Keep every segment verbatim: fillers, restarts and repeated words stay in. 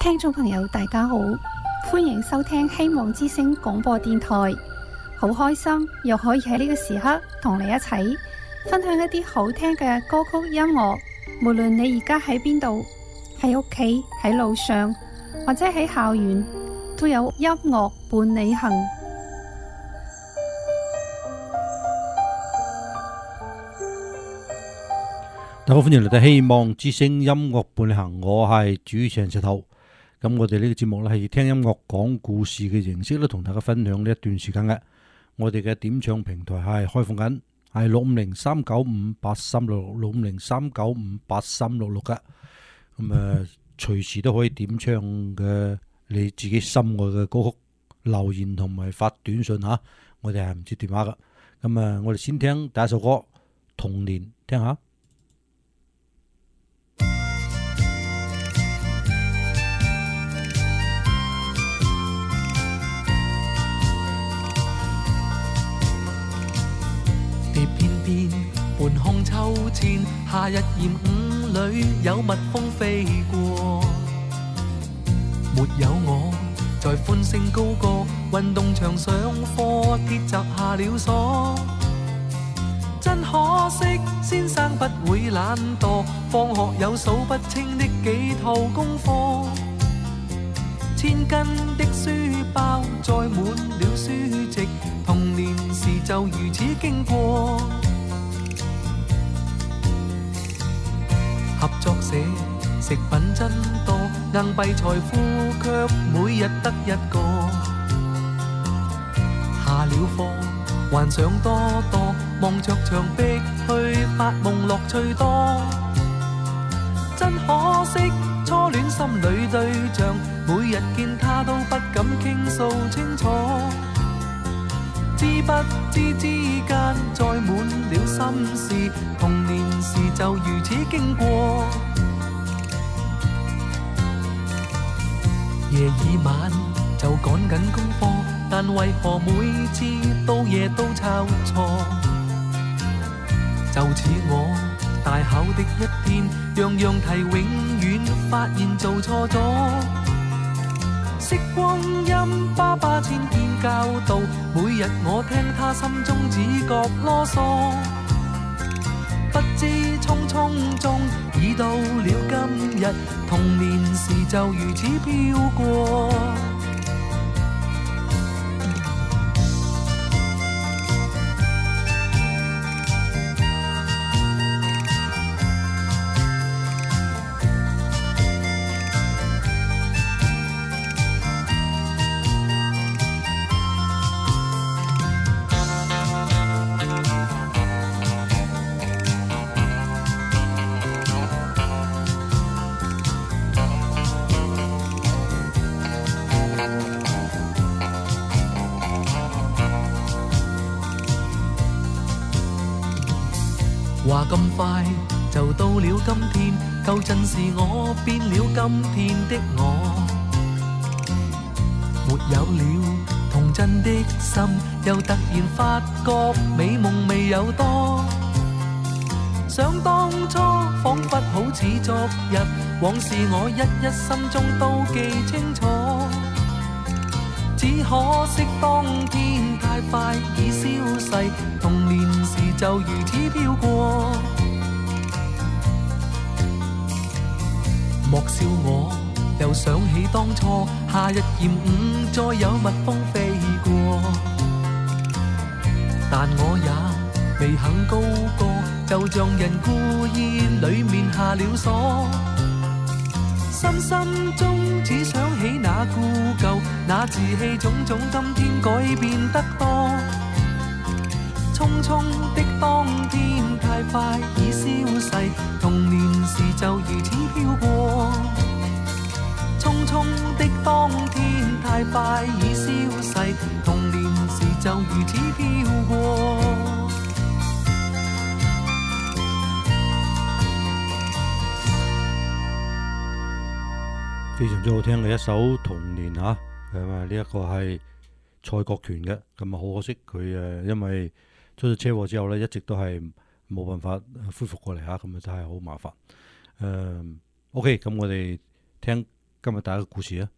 聽眾朋友大家好，歡迎收聽希望之聲廣播電台。好開心又可以喺呢個時刻同你一齊分享一啲好聽嘅歌曲音樂。無論你而家喺邊度，喺屋企、喺路上或者喺校園，都有音樂伴你行。 大家好，歡迎嚟到希望之聲音樂伴你行，我係主持人石頭。咁我哋呢個節目咧係以聽音樂講故事嘅形式咧，同大家分享呢一段時間嘅。我哋嘅點唱平台係開放緊，係六五零三九五八三六六六五零三九五八三六六嘅。咁誒，隨時都可以點唱嘅你自己心愛嘅歌曲，留言同埋發短信吓。我哋係唔接電話噶。咁誒，我哋先聽第一首歌《童年》，聽下。 蝶翩翩半空秋千，夏日炎午裏有蜜蜂飛過。沒有我在歡聲高歌，運動場上課鐵閘下了鎖。真可惜，先生不會懶惰，放學有數不清的幾套功課。千斤的書包載滿了書籍，童年時就如此經過。合作社食品真多，硬幣財富卻每日得一個。下了課幻想多多，望着牆壁去發夢樂趣多。真可惜，初戀心裏對象，每日見他都不敢傾訴清楚。知不知之間載滿了心事，童年時就如此經過。夜已晚就趕緊功課，但為何每次到夜都抄錯？就似我大考的一天，樣樣題永遠發現做錯咗。惜光陰，爸爸千遍教導，每日我聽他心中只覺囉嗦。不知匆匆中已到了今日，童年時就如此飄過。話咁快就到了今天，舊陣時我變了今天的我。沒有了童真的心，又突然發覺美夢未有多。想當初彷彿好似昨日，往事我一一心中都記清楚。只可惜當天太快已消逝，童年時就如此飄過。莫笑我又想起當初，夏日炎午再有蜜蜂飛過。但我也未肯高歌，就像人故意裏面下了鎖。深深中只想起那故舊，那稚氣種種，今天改變得多。匆匆的當天太快已消逝，童年時就如此飄過。匆匆的當天太快已消逝，童年時就如此飄過。 非常之好聽嘅一首《童年》嚇，咁啊呢一個係蔡國權嘅，咁啊好可惜佢誒因為出咗車禍之後咧，一直都係冇辦法恢復過嚟嚇，咁啊真係好麻煩。誒、呃、OK，咁我哋聽今日第一個故事啊。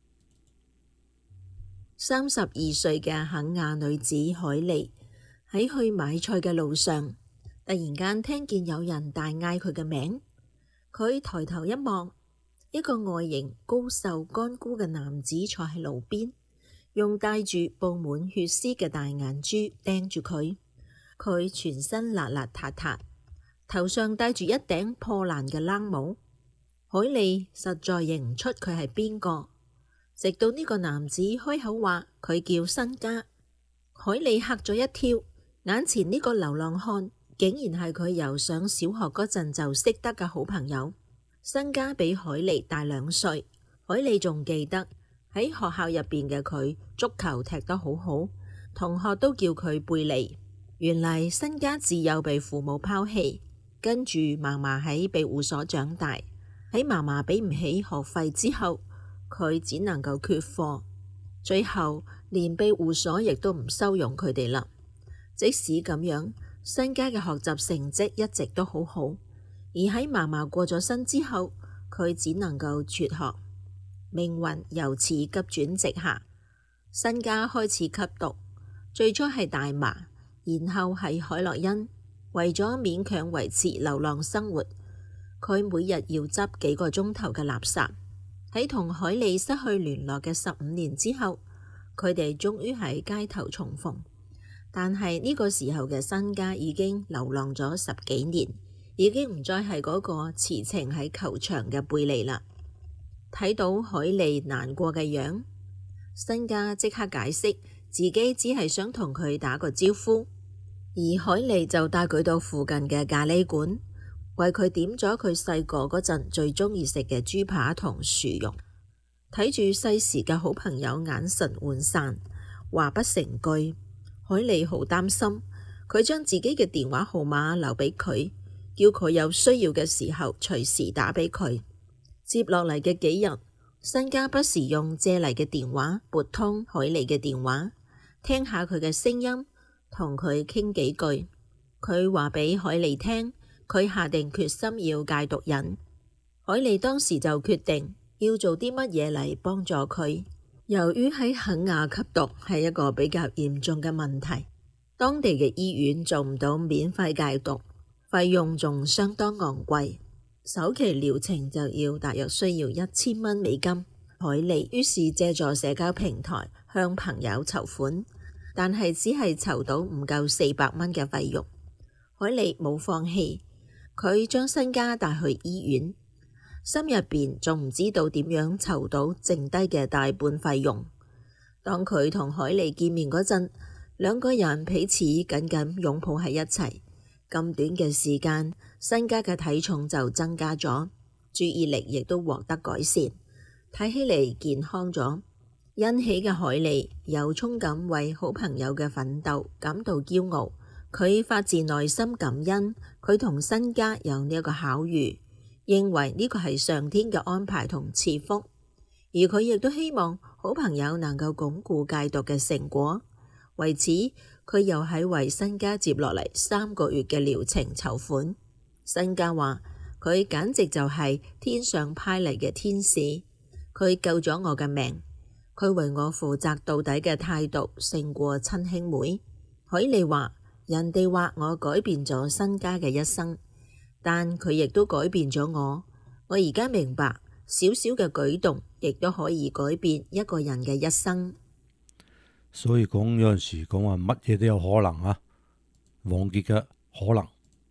三十二歲嘅肯亞女子海莉喺去買菜嘅路上，突然間聽見有人大嗌佢嘅名。佢抬頭一望，一個外形高瘦乾枯嘅男子坐喺路邊，用帶住布滿血絲嘅大眼珠盯住佢。佢全身邋邋遢遢，頭上戴住一頂破爛嘅冷帽。海莉實在認唔出佢係邊個，直到呢個男子開口話佢叫辛嘉，海莉嚇咗一跳，眼前呢個流浪漢竟然係佢由上小學嗰陣就識得嘅好朋友。辛嘉比海莉大兩歲，海莉仲記得喺學校入邊嘅佢足球踢得好好，同學都叫佢貝利。原嚟辛嘉自幼被父母拋棄，跟住嫲嫲喺庇護所長大。喺嫲嫲俾唔起學費之後，佢只能夠缺課，最後連庇護所亦都唔收容佢哋啦。即使咁樣，辛嘉嘅學習成績一直都好好，而喺嫲嫲過咗身之後，佢只能夠輟學，命運由此急轉直下。辛嘉開始吸毒，最初係大麻，然後係海洛因。為咗勉強維持流浪生活，佢每日要執幾個鐘頭嘅垃圾。喺同海莉失去聯絡嘅十五年之後，佢哋終於喺街頭重逢。但係呢個時候嘅辛嘉已經流浪咗十幾年，已經唔再係嗰個痴情喺球場嘅貝利啦。睇到海莉難過嘅樣，辛嘉即刻解釋自己只係想同佢打個招呼，而海莉就帶佢到附近嘅咖喱館，為佢點咗佢細個嗰陣最鍾意食嘅豬扒同薯蓉。睇住細時嘅好朋友眼神渙散，話不成句，海莉好擔心。佢將自己嘅電話號碼留俾佢，叫佢有需要嘅時候隨時打俾佢。接落嚟嘅幾日，辛嘉不時用借嚟嘅電話撥通海莉嘅電話，聽下佢嘅聲音，同佢傾幾句。佢話俾海莉聽，佢下定決心要戒毒癮。海莉當時就決定要做啲乜嘢嚟幫助佢。由於喺肯亞吸毒係一個比較嚴重嘅問題，當地嘅醫院做唔到免費戒毒，費用仲相當昂貴，首期療程就要大約需要一千蚊美金。海莉於是借助社交平台向朋友籌款，但係只係籌到唔夠四百蚊嘅費用。海莉冇放棄，佢將辛嘉帶去醫院，心入邊仲唔知道點樣籌到剩低嘅大半費用。當佢同海莉見面嗰陣，兩個人彼此緊緊擁抱喺一齊。咁短嘅時間，辛嘉嘅體重就增加咗，注意力亦都獲得改善，睇起嚟健康咗。欣喜嘅海莉由衷咁為好朋友嘅奮鬥感到驕傲。佢發自內心感恩佢同辛嘉有呢一個巧遇，認為呢個係上天嘅安排同賜福，而佢亦都希望好朋友能夠鞏固戒毒嘅成果。為此，佢又喺為辛嘉接落嚟三個月嘅療程籌款。辛嘉話佢簡直就係天上派嚟嘅天使，佢救咗我嘅命，佢為我負責到底嘅態度勝過親兄妹。海莉話人哋話我改變咗辛嘉嘅一生，但佢亦都改變咗我。我而家明白，小小嘅舉動亦都可以改變一個人嘅一生。 所以講有陣時講話乜嘢都有可能啊，王傑嘅可能。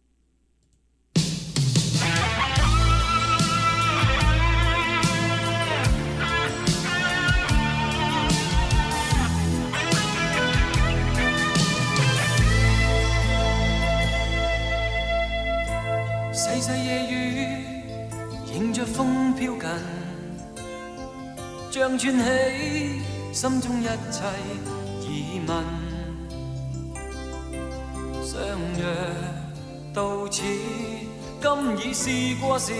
細細夜雨迎着風飄近，像串起心中一切疑問。相約到此，今已是過時，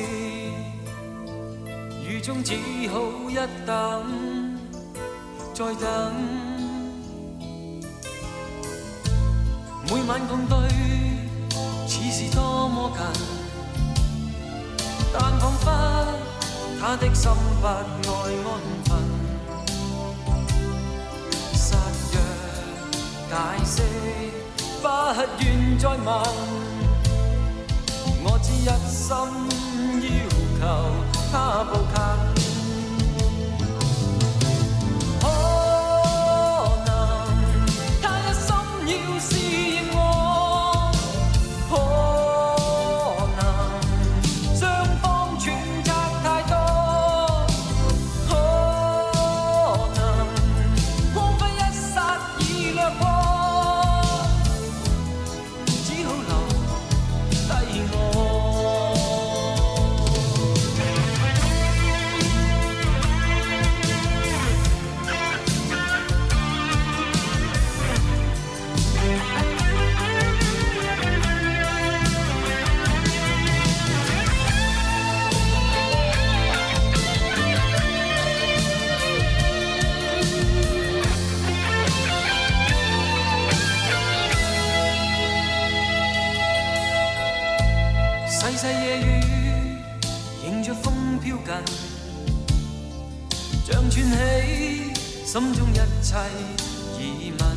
雨中只好一等再等。每晚共對，似是多麼近，但彷彿他的心不愛安分，失約解釋，不願再問，我只一心要求他步近。細細夜雨迎着風飄近，像串起心中一切疑問，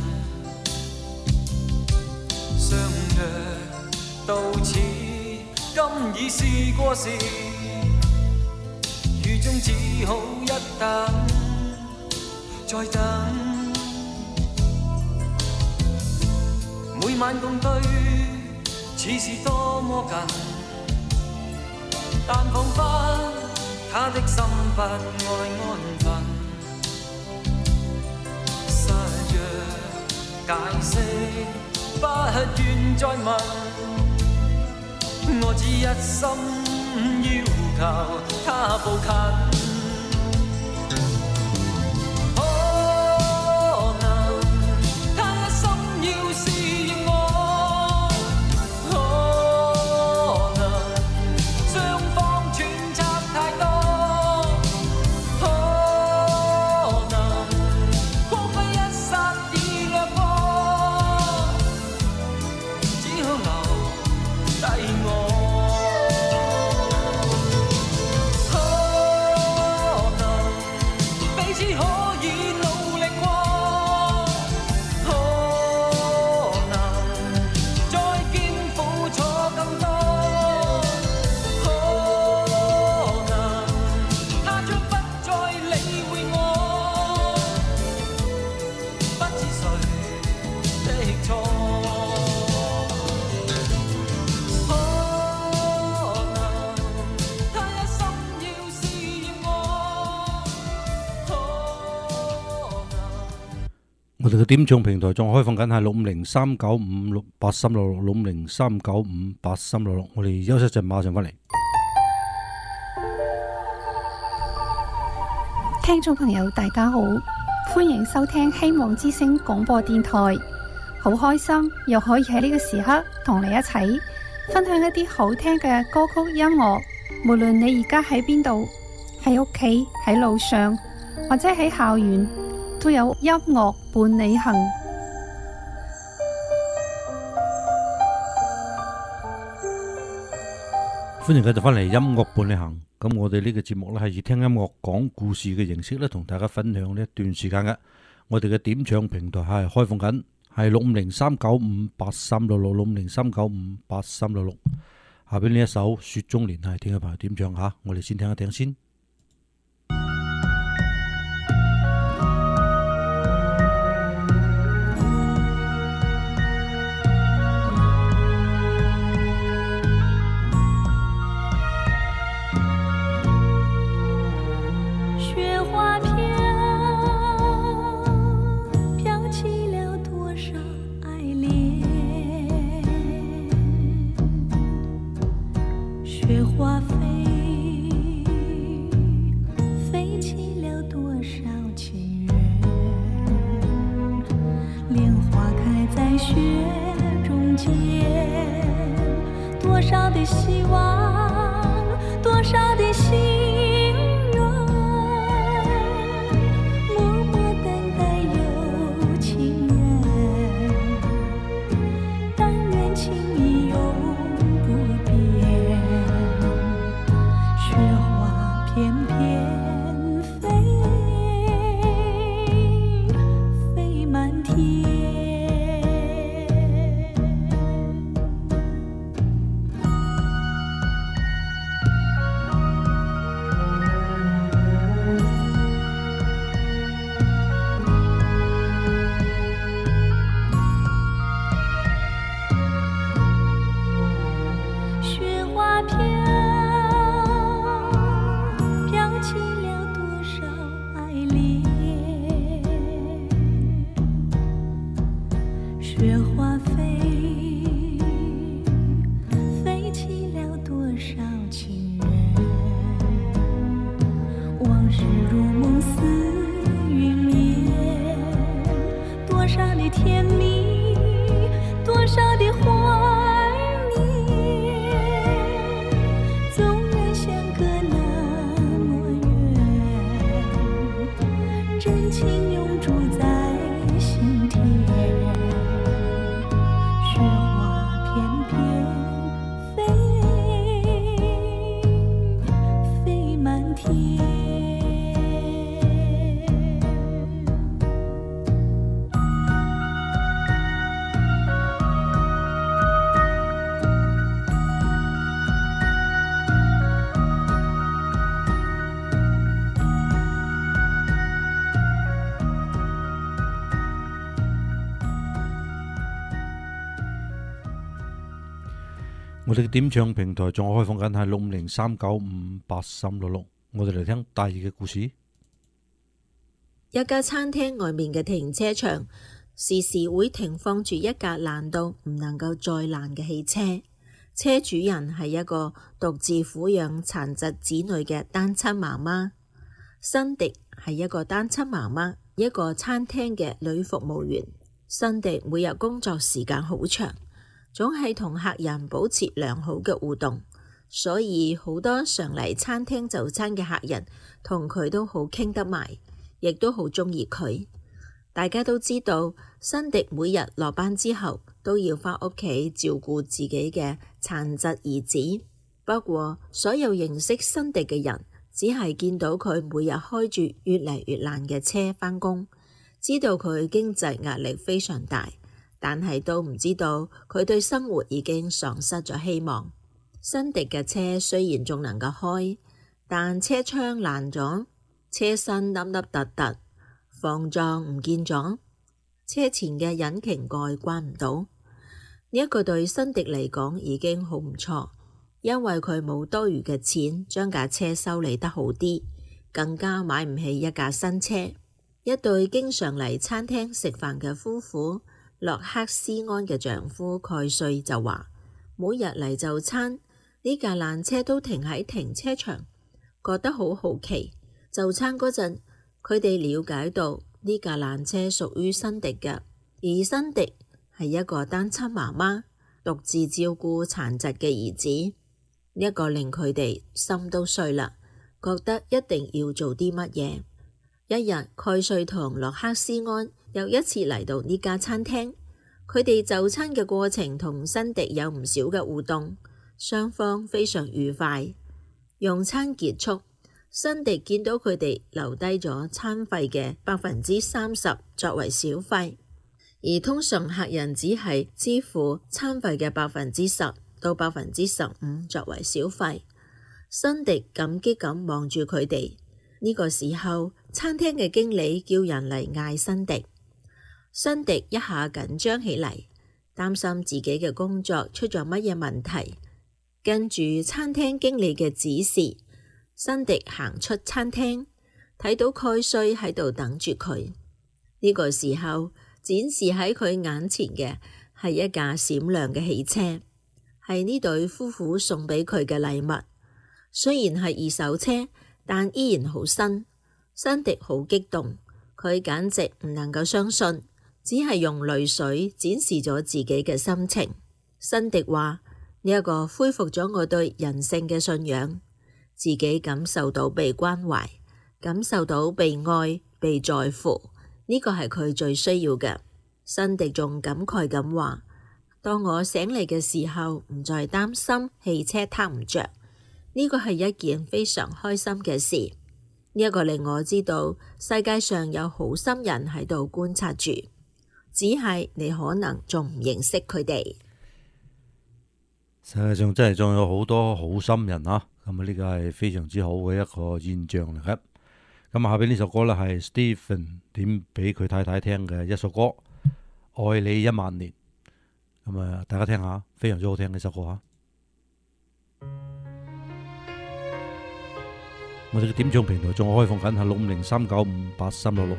相約到此今已是過時，雨中只好一等再等，每晚共對似是多麼近，但彷彿他的心不愛安分，失約解釋，不願再問，我只一心要求他步近。 我哋嘅點唱平台仲開放緊係六五零三九五六八三六六，六五零三九五八三六六。我哋休息一陣，馬上翻嚟。 聽眾朋友大家好，歡迎收聽希望之聲廣播電台。好開心又可以喺呢個時刻同你一齊分享一啲好聽嘅歌曲音樂。無論你而家喺邊度，喺屋企、喺路上或者喺校園，都有音樂伴你行。 歡迎繼續翻嚟音樂伴你行。咁我哋呢個節目咧係以聽音樂講故事嘅形式咧，同大家分享呢一段時間嘅。我哋嘅點唱平台係開放緊，係六五零三九五八三六六，六五零三九五八三六六。下邊呢一首《雪中連》係聽嘅朋友點唱吓，我哋先聽一聽先。 雪花飞，飞起了多少情人？莲花开在雪中间，多少的希望，多少的心愿，默默等待有情人，但愿情意永不变。 我哋嘅點唱平台仲開放緊係六五零三九五八三六六。我哋嚟聽第二嘅故事。 一家餐廳外面嘅停車場時時會停放住一架爛到唔能夠再爛嘅汽車，車主人係一個獨自撫養殘疾子女嘅單親媽媽。辛迪係一個單親媽媽，一個餐廳嘅女服務員。辛迪每日工作時間好長，總係同客人保持良好嘅互動，所以好多常嚟餐廳就餐嘅客人同佢都好傾得埋，亦都好鍾意佢。大家都知道，辛迪每日落班之後都要返屋企照顧自己嘅殘疾兒子。不過，所有認識辛迪嘅人只係見到佢每日開住越嚟越爛嘅車返工，知道佢經濟壓力非常大，但係都唔知道佢對生活已經喪失咗希望。辛迪嘅車雖然仲能夠開，但車窗爛咗，車身凹凹凸凸，防撞唔見咗，車前嘅引擎蓋關唔到。呢一個對辛迪嚟講已經好唔錯，因為佢冇多餘嘅錢將架車修理得好啲，更加買唔起一架新車。一對經常嚟餐廳食飯嘅夫婦，洛克斯安嘅丈夫蓋瑞就話，每日嚟就餐，呢架爛車都停喺停車場，覺得好好奇。就餐嗰陣，佢哋了解到呢架爛車屬於辛迪嘅，而辛迪係一個單親媽媽，獨自照顧殘疾嘅兒子。呢一個令佢哋心都碎啦，覺得一定要做啲乜嘢。一日，蓋瑞同洛克斯安又一次嚟到呢家餐廳，佢哋就餐嘅過程同辛迪有唔少嘅互動，雙方非常愉快。用餐結束，辛迪見到佢哋留低咗餐費嘅百分之三十作為小費，而通常客人只係支付餐費嘅百分之十到百分之十五作為小費。辛迪感激咁望住佢哋。呢個時候，餐廳嘅經理叫人嚟嗌辛迪。辛迪一下緊張起嚟，擔心自己嘅工作出咗乜嘢問題。跟住餐廳經理嘅指示，辛迪行出餐廳，睇到蓋瑞喺度等住佢。呢個時候，展示喺佢眼前嘅係一架閃亮嘅汽車，係呢對夫婦送俾佢嘅禮物。雖然係二手車，但依然好新。辛迪好激動，佢簡直唔能夠相信，只係用淚水展示咗自己嘅心情。辛迪話：呢一個恢復咗我對人性嘅信仰，自己感受到被關懷，感受到被愛、被在乎，呢個係佢最需要嘅。辛迪仲感慨咁話：當我醒嚟嘅時候，唔再擔心汽車撻唔着。呢個係一件非常開心嘅事，呢一個令我知道世界上有好心人喺度觀察住，只係你可能仲唔認識佢哋。 世界上真係仲有好多好心人啊！咁啊，呢個係非常之好嘅一個現象嚟嘅。咁下邊呢首歌呢，係 Stephen 點俾佢太太聽嘅一首歌《愛你一萬年》。咁啊，大家聽下，非常之好聽嘅一首歌啊！我哋嘅點唱平台仲開放緊，係六五零三九五八三六六。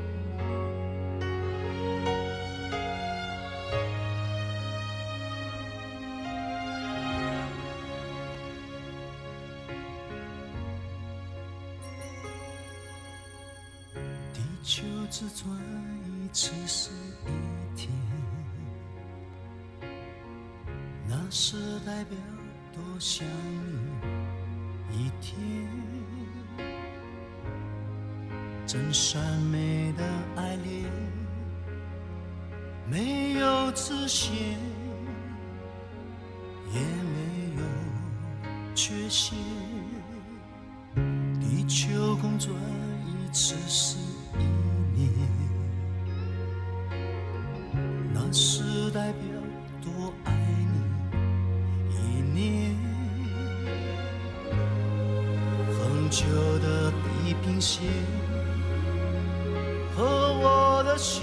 地球自轉一次是一天，那是代表多想你一天。真善美的愛戀，沒有直線，也沒有缺陷。地球公轉一次是一年，那是代表多愛你一年。恆久的地平線和我的心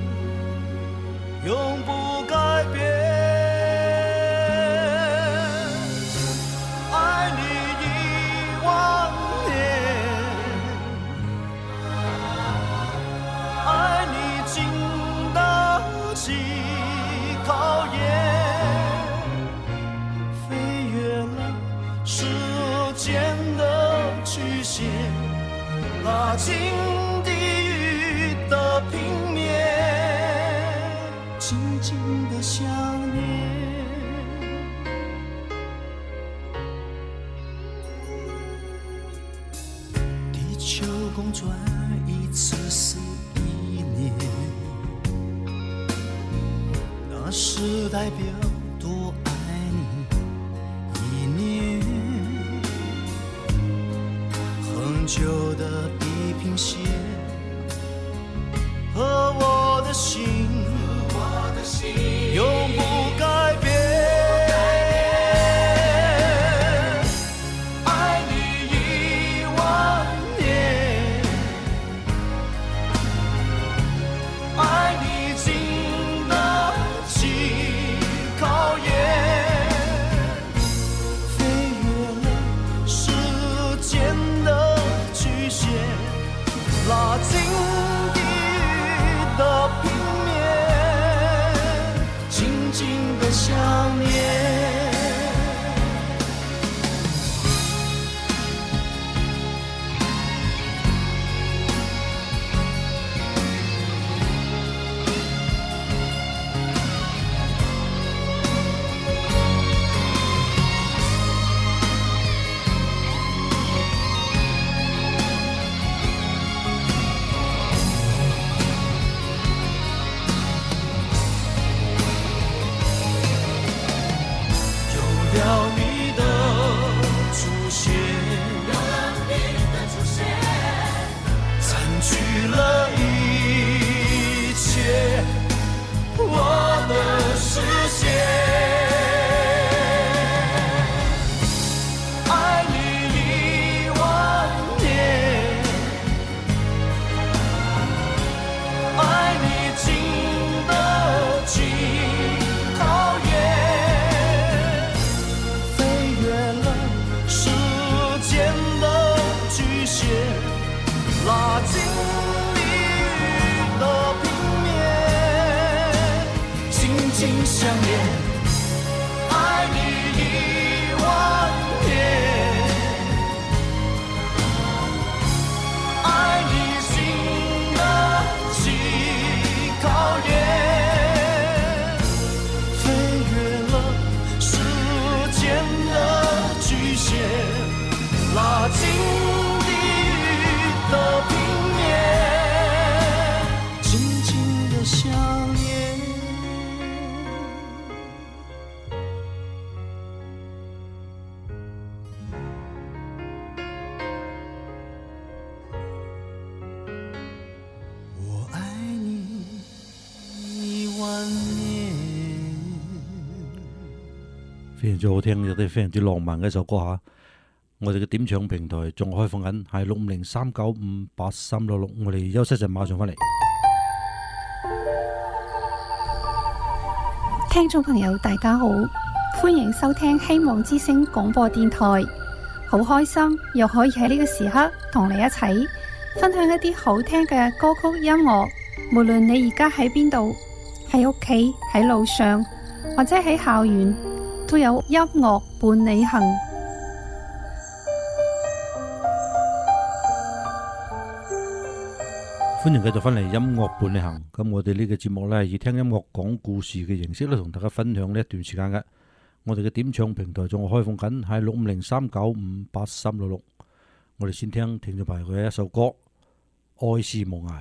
永不改變。 间的曲线，拉近地狱的平面，静静的想念。地球公转一次是一年，那是代表多爱你一年。恒久的地平线和我的心永不改变。爱你一万年，爱你经得起考验，飞越了时间的曲线，拉近地狱的平面，静静的想念。有了你的出现，占据了一切我的视线。爱你一万年，爱你经得起考验，飞越了时间的局限，拉近地狱的平面，紧紧相连。爱你一万年，爱你经得起考验，飞越了时间的局限，拉近地狱的平面，静静的想念。我爱你一万年。 非常之好聽，亦都非常之浪漫嘅一首歌嚇。我哋嘅點唱平台仲開放緊，係六五零三九五八三六六。我哋休息陣，馬上翻嚟。 聽眾朋友大家好，歡迎收聽希望之聲廣播電台。好開心又可以喺呢個時刻同你一齊分享一啲好聽嘅歌曲音樂。無論你而家喺邊度，喺屋企、喺路上或者喺校園，都有音樂伴你行。 歡迎繼續翻嚟音樂伴你行。咁我哋呢個節目呢，以聽音樂講故事嘅形式咧，同大家分享呢一段時間嘅。我哋嘅點唱平台仲開放緊，係六五零三九五八三六六。我哋先聽聽眾朋友嘅一首歌《愛是無涯》。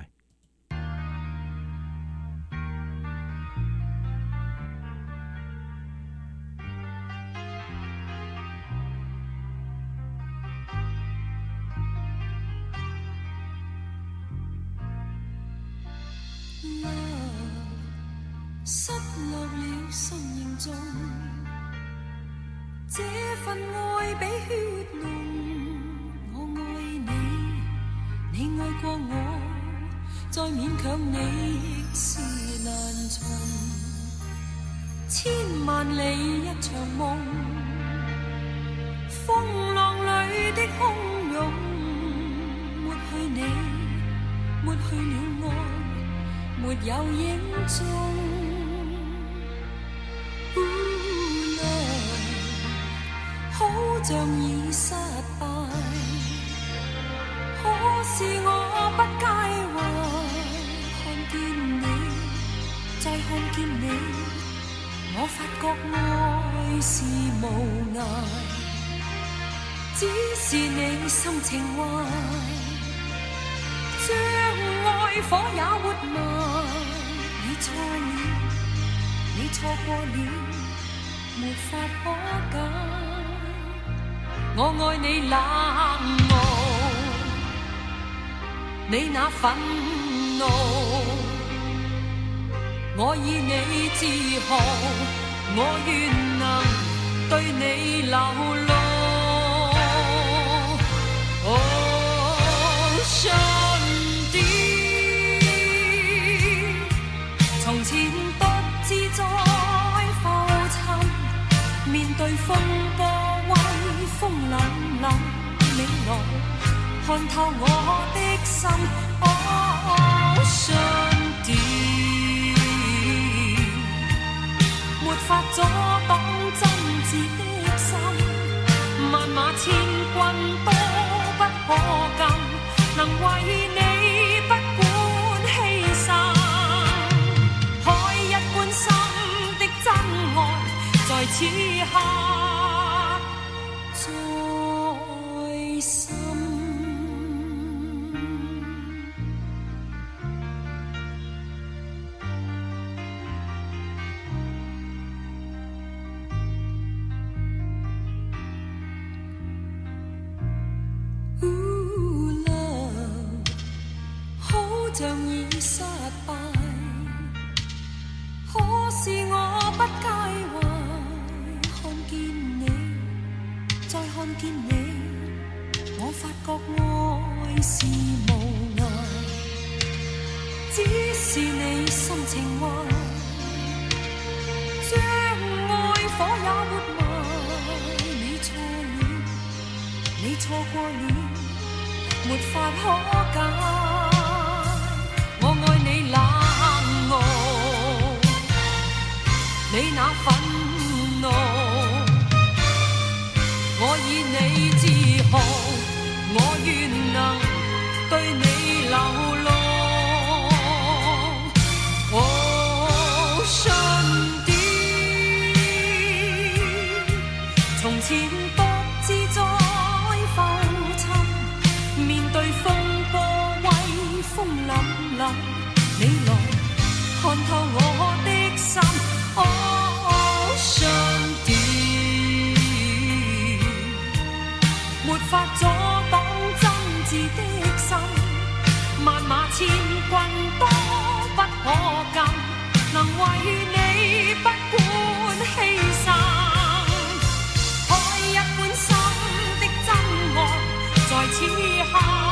失落了心形中，這份愛比血濃。我愛你，你愛過我，再勉強你亦是難從。千萬里一場夢，風浪裏的洶湧，抹去你，抹去了愛，沒有影蹤。好像已失發覺愛是無涯，只是你心情壞，將愛火也活埋。你錯了，你錯過了，沒法可解。我愛你冷傲，你那憤怒，我以你自豪，我願能對你流露。哦，上帝，從前不知再浮沉，面對風波威風凜凜，你來看透我的心。哦，上帝，沒法阻擋真摯的心，萬馬千軍都不可禁，能為你不管犧牲。海一般深的真愛，在此刻在心。像已失敗，可是我不介懷。看見你，再看見你，我發覺愛是無涯，只是你心情壞，將愛火也活埋。你錯了，你錯過了，沒法可解。我愛你冷傲，你那憤怒，我以你自豪，我願能對你流露。哦，上帝，從前不知再浮沉，面對風波威風凜凜，你來看透我的心。哦，上帝，沒法阻擋真摯的心，萬馬千軍都不可禁，能為你不管犧牲。海一般深的真愛，在此刻。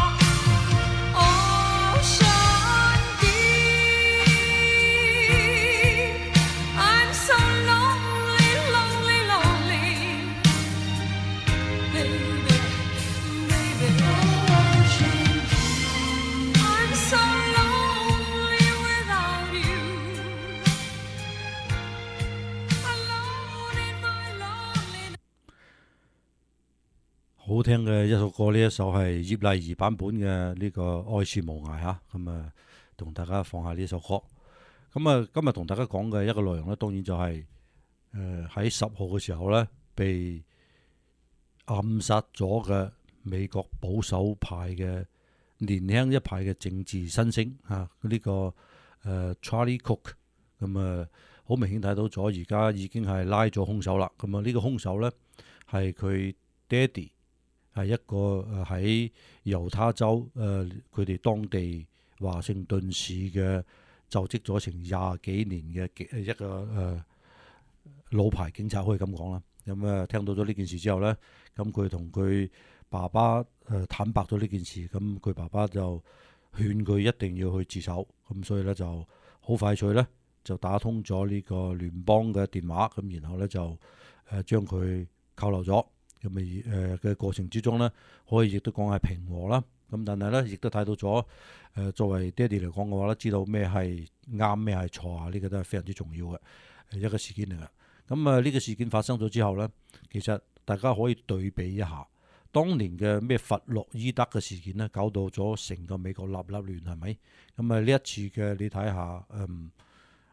好聽嘅一首歌，呢一首係葉麗儀版本嘅呢個《愛是無涯》嚇，咁啊同大家放下呢首歌。咁啊今日同大家講嘅一個內容咧，當然就係誒喺十號嘅時候咧，被暗殺咗嘅美國保守派嘅年輕一派嘅政治新星嚇，呢、這個誒、呃、Charlie Cook， 咁啊好明顯睇到咗，而家已經係拉咗兇手啦。咁啊呢個兇手咧係佢爹哋。係一個誒喺猶他州誒佢哋當地華盛頓市嘅就職咗成廿幾年嘅一個誒、呃、老牌警察，可以咁講啦。咁、嗯、誒聽到咗呢件事之後咧，咁佢同佢爸爸誒、呃、坦白咗呢件事，咁、嗯、佢爸爸就勸佢一定要去自首。咁、嗯、所以咧就好快脆咧就打通咗呢個聯邦嘅電話，咁、嗯、然後咧就誒、呃、將佢扣留咗。咁咪誒嘅過程之中咧，可以亦都講係平和啦。咁但係咧，亦都睇到咗誒、呃、作為爹哋嚟講嘅話咧，知道咩係啱咩係錯啊？呢、這個都係非常之重要嘅一個事件嚟嘅。咁啊呢個事件發生咗之後咧，其實大家可以對比一下當年嘅咩弗洛伊德嘅事件咧，搞到咗成個美國立立亂係咪？咁啊呢一次嘅你睇下，嗯誒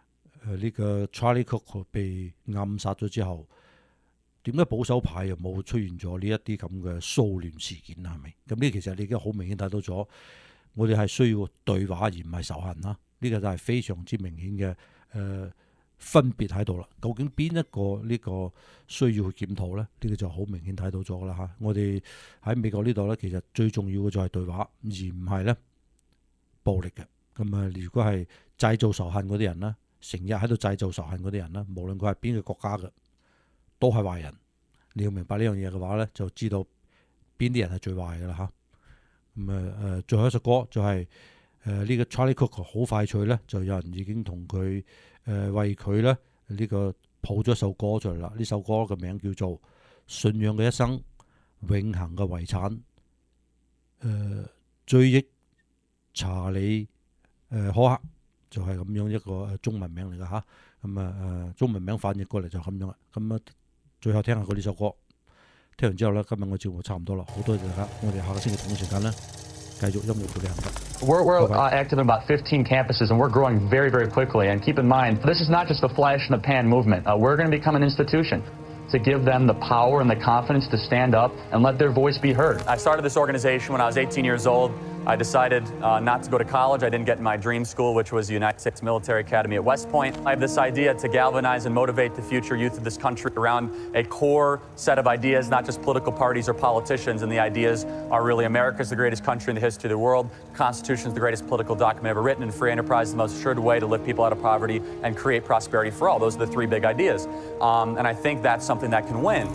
誒呢個 Charlie Kirk 被暗殺咗之後，點解保守派又冇出現咗呢一啲咁嘅騷亂事件啊？係咪？咁呢其實你已經好明顯睇到咗，我哋係需要對話而唔係仇恨啦。呢個就係非常之明顯嘅誒、呃、分別喺度啦。究竟邊一個呢個需要去檢討咧？呢、呢個就好明顯睇到咗啦嚇。我哋喺美國呢度咧，其實最重要嘅就係對話，而唔係咧暴力嘅。咁啊，如果係製造仇恨嗰啲人咧，成日喺度製造仇恨嗰啲人咧，無論佢係邊個國家嘅，都係壞人。你要明白呢樣嘢嘅話咧，就知道邊啲人係最壞嘅啦嚇。咁啊誒，最後一首歌就係、是。誒、呃、呢、這個 Charlie Kirk 好快脆咧，就有人已經同佢誒為佢咧呢、這個譜咗一首歌出嚟啦。呢首歌嘅名叫做《信仰嘅一生，永恆嘅遺產》。誒、呃、追憶查理誒柯克就係、是、咁樣一個中文名嚟㗎吓。咁啊誒中文名翻譯過嚟就咁樣啦。咁啊最後聽下佢呢首歌，聽完之後咧，今日我節目差唔多啦，好多謝大家。我哋下個星期同一時間咧。 We're, we're uh, active in about fifteen campuses, and we're growing very, very quickly. And keep in mind, this is not just a flash in the pan movement. Uh, we're going to become an institution to give them the power and the confidence to stand up and let their voice be heard. I started this organization when I was eighteen years old. I decided uh, not to go to college. I didn't get in my dream school, which was the United States Military Academy at West Point. I have this idea to galvanize and motivate the future youth of this country around a core set of ideas, not just political parties or politicians. And the ideas are really America's the greatest country in the history of the world. The Constitution is the greatest political document ever written, and free enterprise is the most assured way to lift people out of poverty and create prosperity for all. Those are the three big ideas. Um, and I think that's something that can win.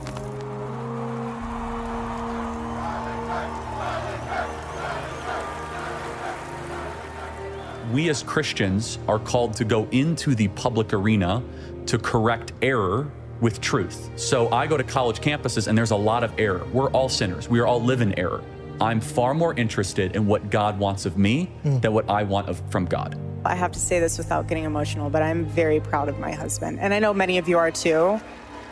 We as Christians are called to go into the public arena to correct error with truth. So I go to college campuses and there's a lot of error. We're all sinners. We are all live in error. I'm far more interested in what God wants of me mm. than what I want of, from God. I have to say this without getting emotional, but I'm very proud of my husband. And I know many of you are too.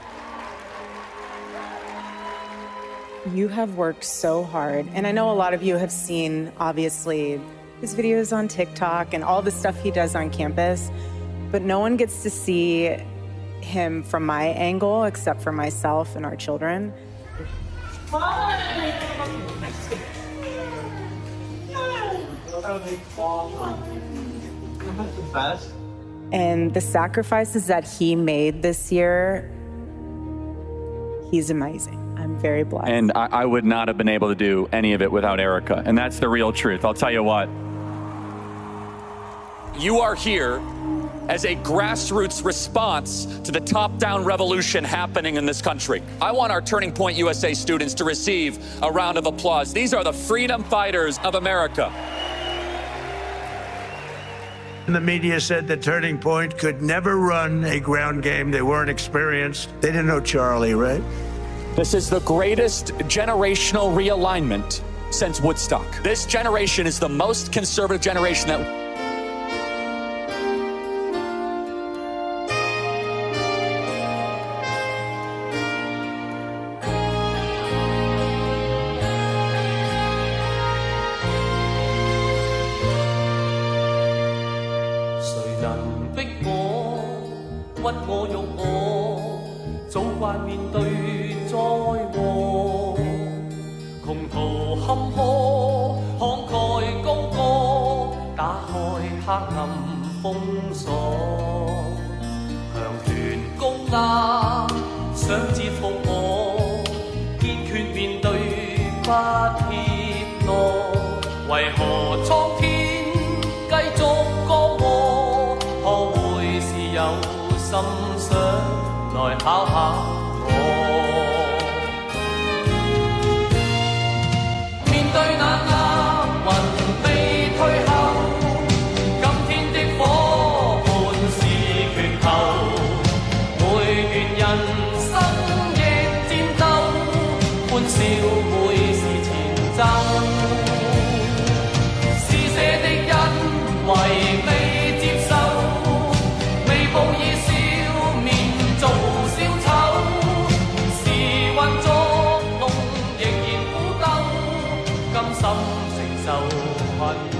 You have worked so hard. And I know a lot of you have seen, obviously, his videos on TikTok and all the stuff he does on campus, but no one gets to see him from my angle except for myself and our children. And the sacrifices that he made this year, he's amazing. I'm very blessed. And I, I would not have been able to do any of it without Erica. And that's the real truth. I'll tell you what. You are here as a grassroots response to the top-down revolution happening in this country. I want our Turning Point U S A students to receive a round of applause. These are the freedom fighters of America. The media said that Turning Point could never run a ground game. They weren't experienced. They didn't know Charlie, right? This is the greatest generational realignment since Woodstock. This generation is the most conservative generation that... 甘心承受困。